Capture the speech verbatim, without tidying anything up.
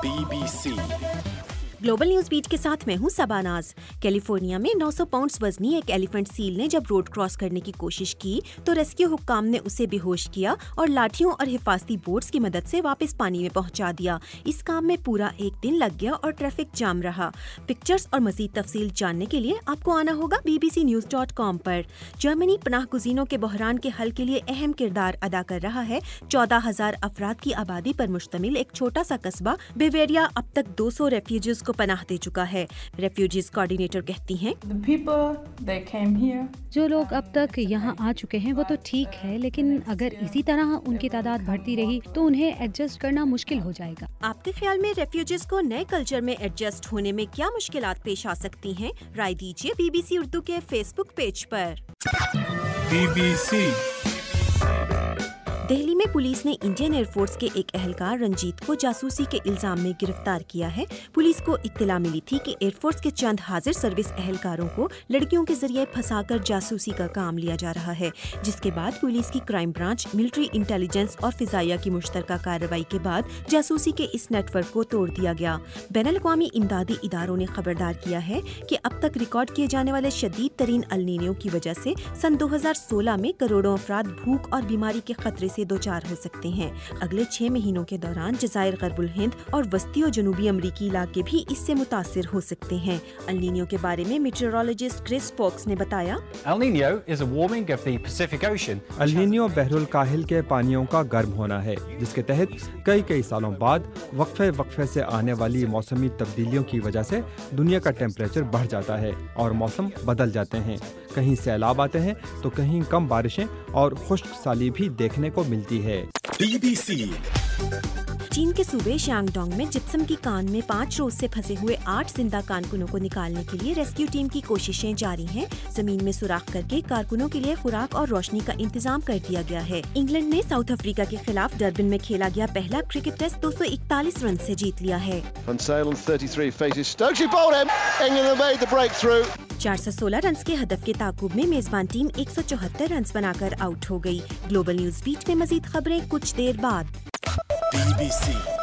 Be B C global news beat کے ساتھ میں ہوں سباناز۔ کیلیفورنیا میں نو سو پاؤنڈز وزنی ایک ایلیفنٹ سیل نے جب روڈ کراس کرنے کی کوشش کی تو ریسکیو حکام نے اسے بے ہوش کیا اور لاٹھیوں اور حفاظتی بوٹس کی مدد سے واپس پانی میں پہنچا دیا۔ اس کام میں پورا ایک دن لگ گیا اور ٹریفک جام رہا۔ پکچرز اور مزید تفصیل جاننے کے لیے آپ کو آنا ہوگا B B C news dot com پر۔ جرمنی پناہ گزینوں کے بحران کے حل کے لیے اہم کردار ادا کر رہا ہے۔ چودہ ہزار افراد کی آبادی پر مشتمل ایک چھوٹا سا قصبہ بیویریا اب تک دو سو ریفیوجیز کو پناہ دے چکا ہے۔ ریفیوجیز کوآرڈینیٹر کہتی ہیں، جو لوگ اب تک یہاں آ چکے ہیں وہ تو ٹھیک ہے، لیکن اگر اسی طرح ان کی تعداد بڑھتی رہی تو انہیں ایڈجسٹ کرنا مشکل ہو جائے گا۔ آپ کے خیال میں ریفیوجیز کو نئے کلچر میں ایڈجسٹ ہونے میں کیا مشکلات پیش آ سکتی ہیں؟ رائے دیجیے بی بی سی اردو کے فیس بک پیج پر۔ بی بی سی دہلی میں پولیس نے انڈین ایئر فورس کے ایک اہلکار رنجیت کو جاسوسی کے الزام میں گرفتار کیا ہے۔ پولیس کو اطلاع ملی تھی کہ ایئر فورس کے چند حاضر سروس اہلکاروں کو لڑکیوں کے ذریعے پھنسا کر جاسوسی کا کام لیا جا رہا ہے، جس کے بعد پولیس کی کرائم برانچ، ملٹری انٹیلیجنس اور فضائیہ کی مشترکہ کارروائی کے بعد جاسوسی کے اس نیٹ ورک کو توڑ دیا گیا۔ بین الاقوامی امدادی اداروں نے خبردار کیا ہے کہ اب تک ریکارڈ کیے جانے والے شدید ترین النینیو کی وجہ سے سن دو ہزار سولہ میں کروڑوں افراد بھوک اور بیماری کے خطرے سے دو چار ہو سکتے ہیں۔ اگلے چھ مہینوں کے دوران جزائر غرب الہند اور وسطی و جنوبی امریکی علاقے بھی اس سے متاثر ہو سکتے ہیں۔ النینیو کے بارے میں میٹیورولوجسٹ کرس فوکس نے بتایا، النینیو بحر الکاہل کے پانیوں کا گرم ہونا ہے، جس کے تحت کئی کئی سالوں بعد وقفے وقفے سے آنے والی موسمی تبدیلیوں کی وجہ سے دنیا کا ٹیمپریچر بڑھ جاتا ہے اور موسم بدل جاتے ہیں۔ کہیں سیلاب آتے ہیں تو کہیں کم بارشیں اور خشک سالی بھی دیکھنے کو ملتی ہے۔ بی بی سی چین کے صوبے شانگ ڈونگ میں جپسم کی کان میں پانچ روز سے پھنسے ہوئے آٹھ زندہ کارکنوں کو نکالنے کے لیے ریسکیو ٹیم کی کوششیں جاری ہیں۔ زمین میں سوراخ کر کے کارکنوں کے لیے خوراک اور روشنی کا انتظام کر دیا گیا ہے۔ انگلینڈ نے ساؤتھ افریقہ کے خلاف ڈربن میں کھیلا گیا پہلا کرکٹ ٹیسٹ دو سو اکتالیس رن سے جیت لیا ہے۔ چار سو سولہ رنز کے ہدف کے تعاقب میں میزبان ٹیم ایک سو چوہتر رنز بنا کر آؤٹ ہو گئی۔ گلوبل نیوز بیٹ میں مزید خبریں کچھ دیر بعد۔ Be B C